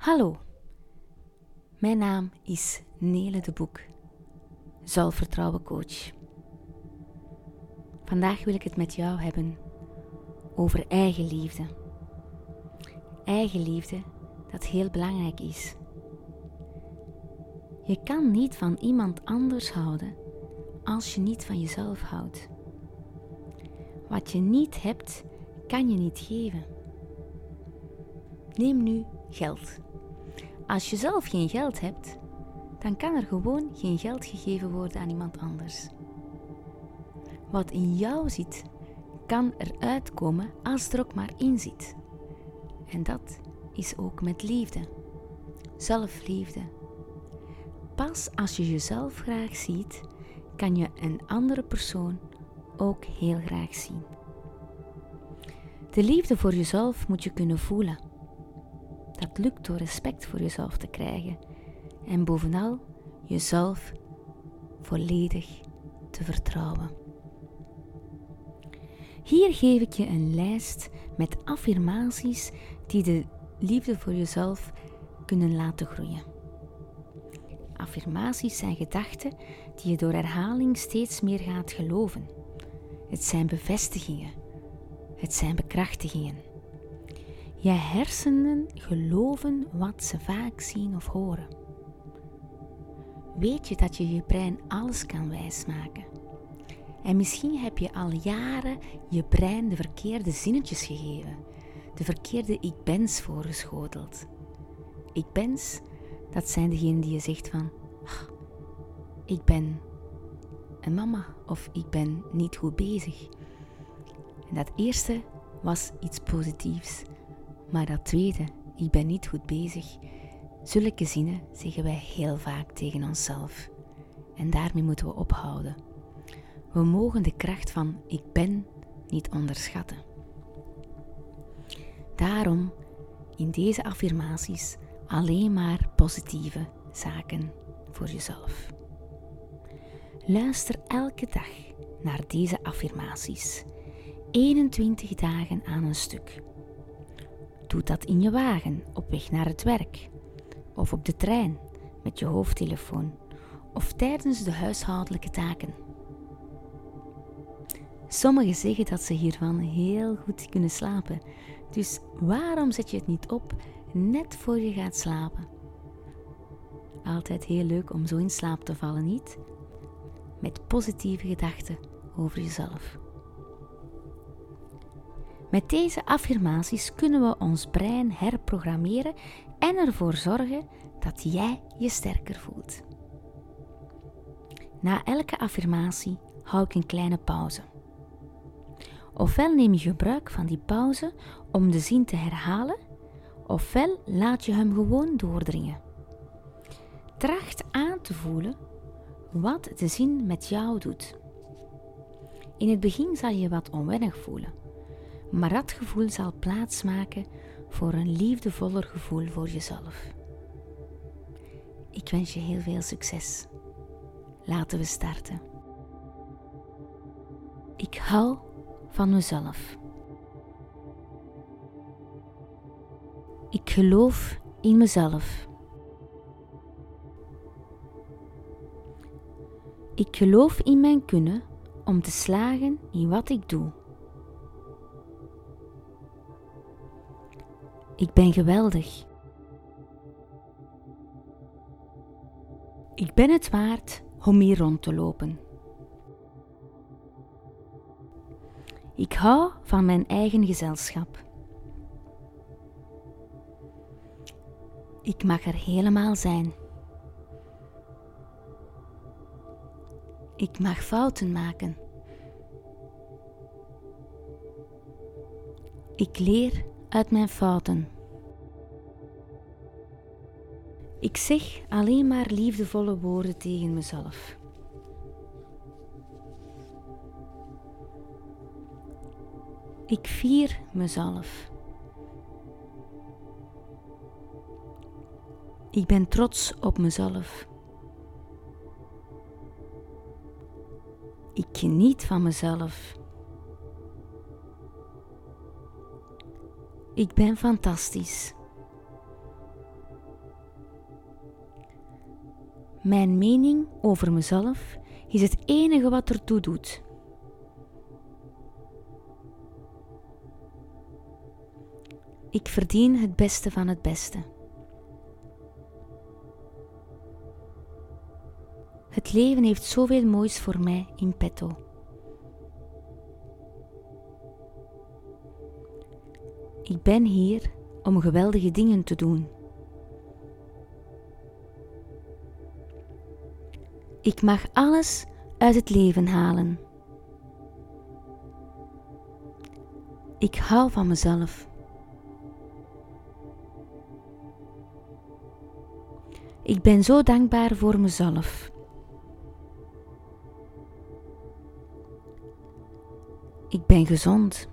Hallo, mijn naam is Nele de Boek, zelfvertrouwen coach. Vandaag wil ik het met jou hebben over eigenliefde. Eigenliefde dat heel belangrijk is. Je kan niet van iemand anders houden als je niet van jezelf houdt. Wat je niet hebt, kan je niet geven. Neem nu geld. Als je zelf geen geld hebt, dan kan er gewoon geen geld gegeven worden aan iemand anders. Wat in jou zit, kan eruit komen als er ook maar in zit. En dat is ook met liefde. Zelfliefde. Pas als je jezelf graag ziet, kan je een andere persoon ook heel graag zien. De liefde voor jezelf moet je kunnen voelen. Dat lukt door respect voor jezelf te krijgen en bovenal jezelf volledig te vertrouwen. Hier geef ik je een lijst met affirmaties die de liefde voor jezelf kunnen laten groeien. Affirmaties zijn gedachten die je door herhaling steeds meer gaat geloven. Het zijn bevestigingen. Het zijn bekrachtigingen. Je hersenen geloven wat ze vaak zien of horen. Weet je dat je je brein alles kan wijsmaken? En misschien heb je al jaren je brein de verkeerde zinnetjes gegeven, de verkeerde ik bens voorgeschoteld. Ik bens, dat zijn degenen die je zegt van, ik ben een mama of ik ben niet goed bezig. En dat eerste was iets positiefs. Maar dat tweede, ik ben niet goed bezig, zulke zinnen zeggen wij heel vaak tegen onszelf. En daarmee moeten we ophouden. We mogen de kracht van ik ben niet onderschatten. Daarom in deze affirmaties alleen maar positieve zaken voor jezelf. Luister elke dag naar deze affirmaties. 21 dagen aan een stuk. Doe dat in je wagen, op weg naar het werk, of op de trein, met je hoofdtelefoon, of tijdens de huishoudelijke taken. Sommigen zeggen dat ze hiervan heel goed kunnen slapen, dus waarom zet je het niet op net voor je gaat slapen? Altijd heel leuk om zo in slaap te vallen, niet? Met positieve gedachten over jezelf. Met deze affirmaties kunnen we ons brein herprogrammeren en ervoor zorgen dat jij je sterker voelt. Na elke affirmatie hou ik een kleine pauze. Ofwel neem je gebruik van die pauze om de zin te herhalen, ofwel laat je hem gewoon doordringen. Tracht aan te voelen wat de zin met jou doet. In het begin zal je wat onwennig voelen. Maar dat gevoel zal plaatsmaken voor een liefdevoller gevoel voor jezelf. Ik wens je heel veel succes. Laten we starten. Ik hou van mezelf. Ik geloof in mezelf. Ik geloof in mijn kunnen om te slagen in wat ik doe. Ik ben geweldig. Ik ben het waard om hier rond te lopen. Ik hou van mijn eigen gezelschap. Ik mag er helemaal zijn. Ik mag fouten maken. Ik leer uit mijn fouten. Ik zeg alleen maar liefdevolle woorden tegen mezelf. Ik vier mezelf. Ik ben trots op mezelf. Ik geniet van mezelf. Ik ben fantastisch. Mijn mening over mezelf is het enige wat ertoe doet. Ik verdien het beste van het beste. Het leven heeft zoveel moois voor mij in petto. Ik ben hier om geweldige dingen te doen. Ik mag alles uit het leven halen. Ik hou van mezelf. Ik ben zo dankbaar voor mezelf. Ik ben gezond.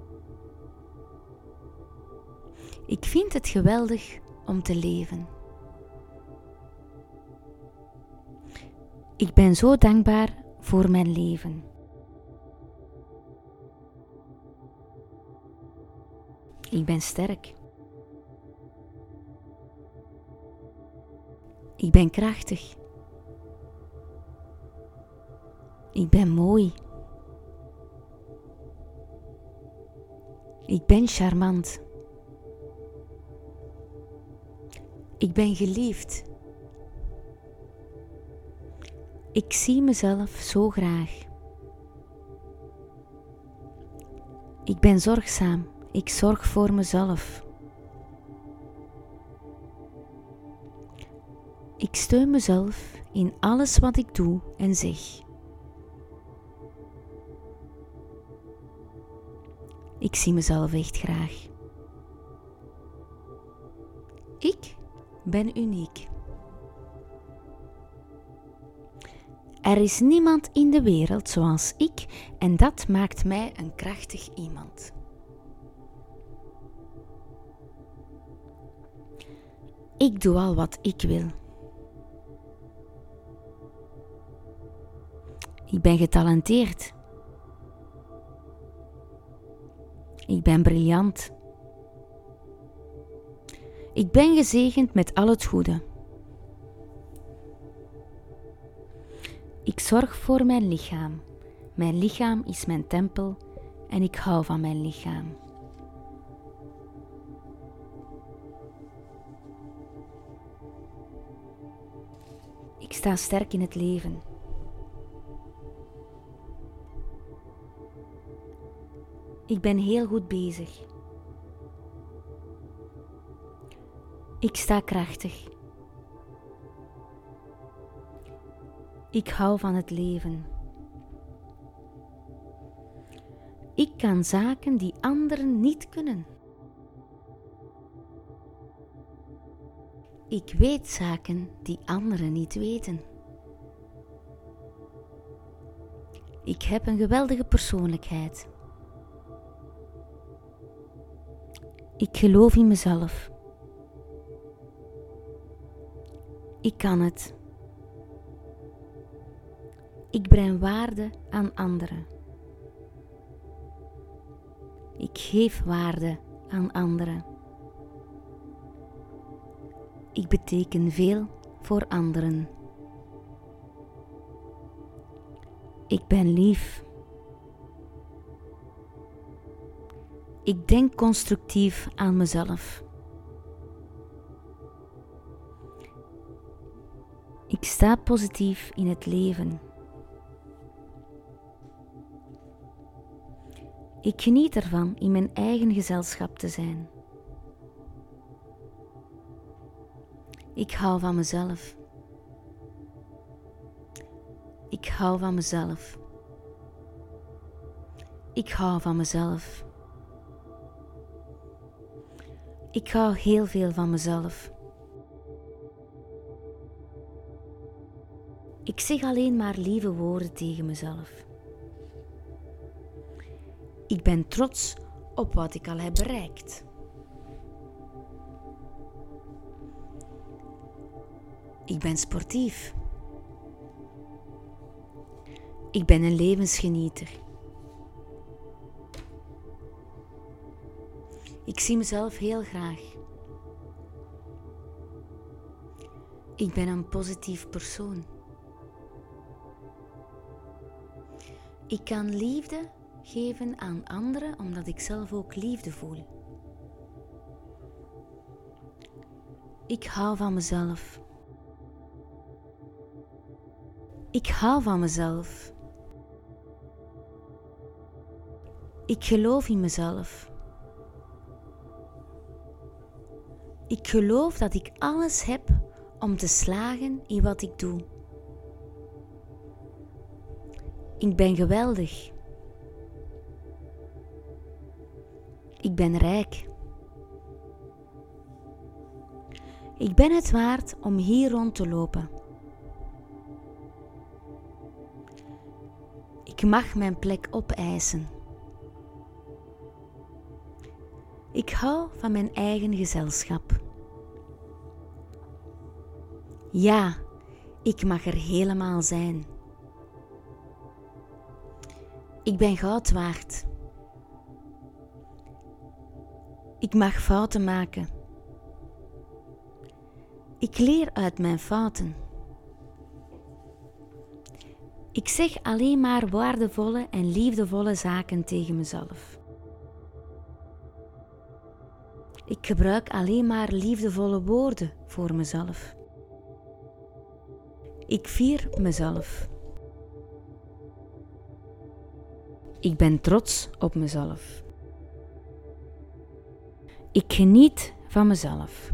Ik vind het geweldig om te leven. Ik ben zo dankbaar voor mijn leven. Ik ben sterk. Ik ben krachtig. Ik ben mooi. Ik ben charmant. Ik ben geliefd. Ik zie mezelf zo graag. Ik ben zorgzaam. Ik zorg voor mezelf. Ik steun mezelf in alles wat ik doe en zeg. Ik zie mezelf echt graag. Ik ben uniek. Er is niemand in de wereld zoals ik en dat maakt mij een krachtig iemand. Ik doe al wat ik wil. Ik ben getalenteerd. Ik ben briljant. Ik ben gezegend met al het goede. Ik zorg voor mijn lichaam. Mijn lichaam is mijn tempel en ik hou van mijn lichaam. Ik sta sterk in het leven. Ik ben heel goed bezig. Ik sta krachtig. Ik hou van het leven. Ik kan zaken die anderen niet kunnen. Ik weet zaken die anderen niet weten. Ik heb een geweldige persoonlijkheid. Ik geloof in mezelf. Ik kan het. Ik breng waarde aan anderen. Ik geef waarde aan anderen. Ik beteken veel voor anderen. Ik ben lief. Ik denk constructief aan mezelf. Ik sta positief in het leven. Ik geniet ervan in mijn eigen gezelschap te zijn. Ik hou van mezelf. Ik hou van mezelf. Ik hou van mezelf. Ik hou heel veel van mezelf. Ik zeg alleen maar lieve woorden tegen mezelf. Ik ben trots op wat ik al heb bereikt. Ik ben sportief. Ik ben een levensgenieter. Ik zie mezelf heel graag. Ik ben een positief persoon. Ik kan liefde geven aan anderen omdat ik zelf ook liefde voel. Ik hou van mezelf. Ik hou van mezelf. Ik geloof in mezelf. Ik geloof dat ik alles heb om te slagen in wat ik doe. Ik ben geweldig. Ik ben rijk. Ik ben het waard om hier rond te lopen. Ik mag mijn plek opeisen. Ik hou van mijn eigen gezelschap. Ja, ik mag er helemaal zijn. Ik ben goud waard. Ik mag fouten maken. Ik leer uit mijn fouten. Ik zeg alleen maar waardevolle en liefdevolle zaken tegen mezelf. Ik gebruik alleen maar liefdevolle woorden voor mezelf. Ik vier mezelf. Ik ben trots op mezelf. Ik geniet van mezelf.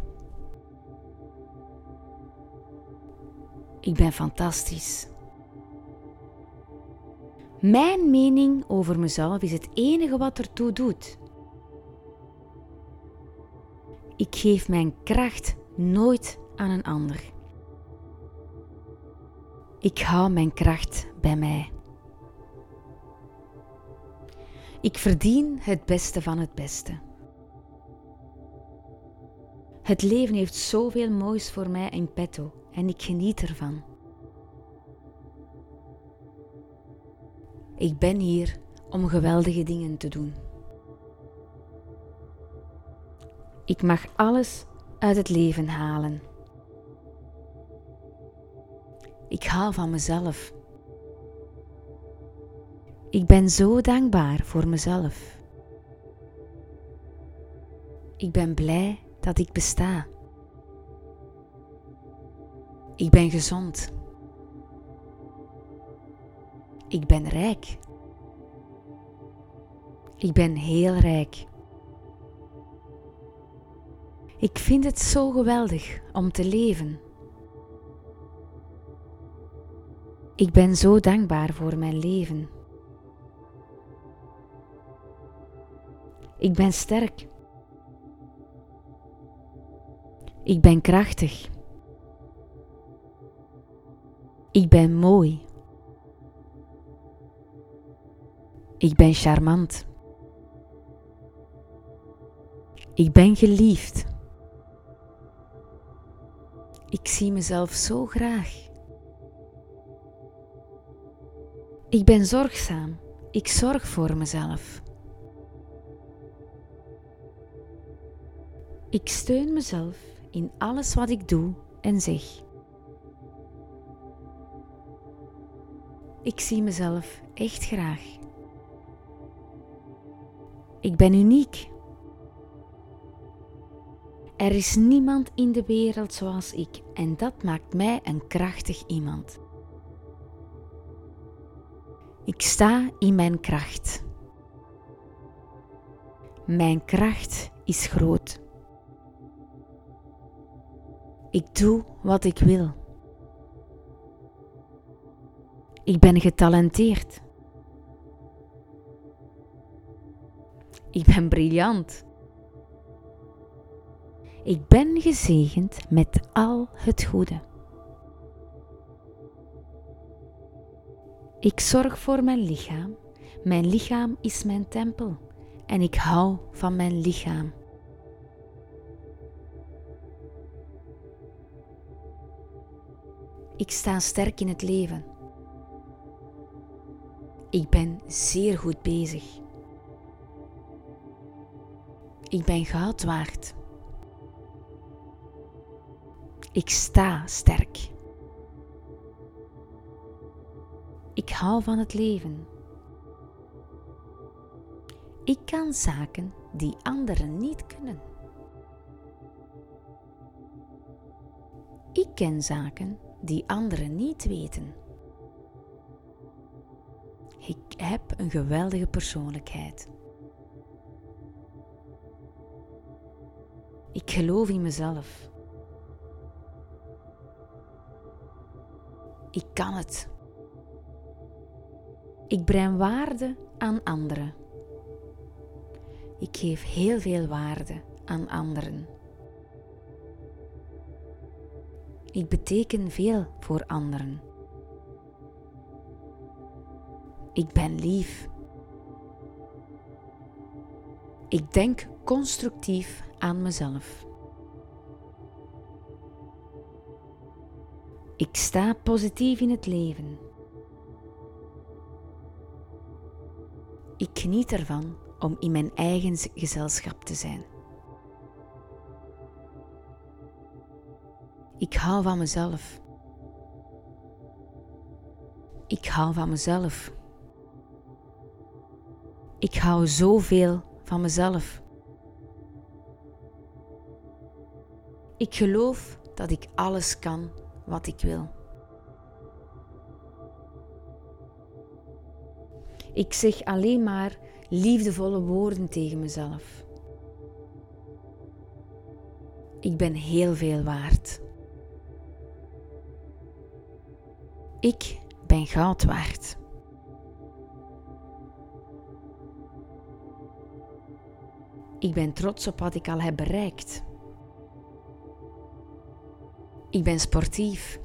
Ik ben fantastisch. Mijn mening over mezelf is het enige wat ertoe doet. Ik geef mijn kracht nooit aan een ander. Ik hou mijn kracht bij mij. Ik verdien het beste van het beste. Het leven heeft zoveel moois voor mij in petto en ik geniet ervan. Ik ben hier om geweldige dingen te doen. Ik mag alles uit het leven halen. Ik hou van mezelf. Ik ben zo dankbaar voor mezelf. Ik ben blij dat ik besta. Ik ben gezond. Ik ben rijk. Ik ben heel rijk. Ik vind het zo geweldig om te leven. Ik ben zo dankbaar voor mijn leven. Ik ben sterk. Ik ben krachtig. Ik ben mooi. Ik ben charmant. Ik ben geliefd. Ik zie mezelf zo graag. Ik ben zorgzaam. Ik zorg voor mezelf. Ik steun mezelf in alles wat ik doe en zeg. Ik zie mezelf echt graag. Ik ben uniek. Er is niemand in de wereld zoals ik en dat maakt mij een krachtig iemand. Ik sta in mijn kracht. Mijn kracht is groot. Ik doe wat ik wil. Ik ben getalenteerd. Ik ben briljant. Ik ben gezegend met al het goede. Ik zorg voor mijn lichaam. Mijn lichaam is mijn tempel en ik hou van mijn lichaam. Ik sta sterk in het leven. Ik ben zeer goed bezig. Ik ben goud waard. Ik sta sterk. Ik hou van het leven. Ik kan zaken die anderen niet kunnen. Ik ken zaken die anderen niet weten. Ik heb een geweldige persoonlijkheid. Ik geloof in mezelf. Ik kan het. Ik breng waarde aan anderen. Ik geef heel veel waarde aan anderen. Ik beteken veel voor anderen. Ik ben lief. Ik denk constructief aan mezelf. Ik sta positief in het leven. Ik geniet ervan om in mijn eigen gezelschap te zijn. Ik hou van mezelf. Ik hou van mezelf. Ik hou zoveel van mezelf. Ik geloof dat ik alles kan wat ik wil. Ik zeg alleen maar liefdevolle woorden tegen mezelf. Ik ben heel veel waard. Ik ben goud waard. Ik ben trots op wat ik al heb bereikt. Ik ben sportief.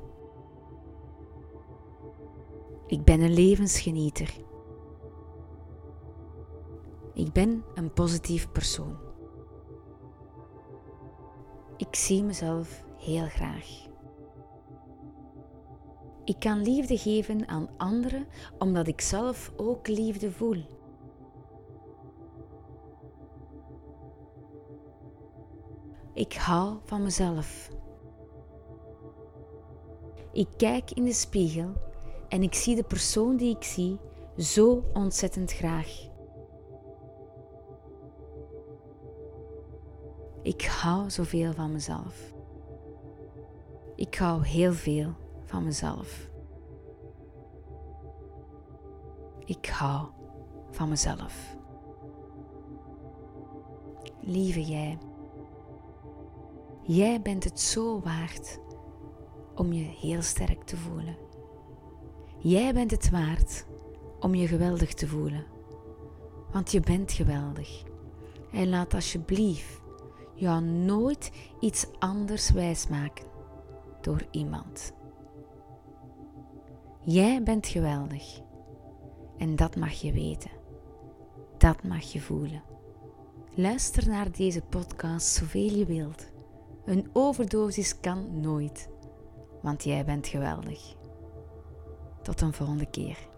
Ik ben een levensgenieter. Ik ben een positief persoon. Ik zie mezelf heel graag. Ik kan liefde geven aan anderen omdat ik zelf ook liefde voel. Ik hou van mezelf. Ik kijk in de spiegel en ik zie de persoon die ik zie zo ontzettend graag. Ik hou zoveel van mezelf. Ik hou heel veel van mezelf. Ik hou van mezelf. Lieve jij, jij bent het zo waard om je heel sterk te voelen. Jij bent het waard om je geweldig te voelen. Want je bent geweldig. En laat alsjeblieft jou nooit iets anders wijsmaken door iemand. Jij bent geweldig. En dat mag je weten. Dat mag je voelen. Luister naar deze podcast zoveel je wilt. Een overdosis kan nooit. Want jij bent geweldig. Tot een volgende keer.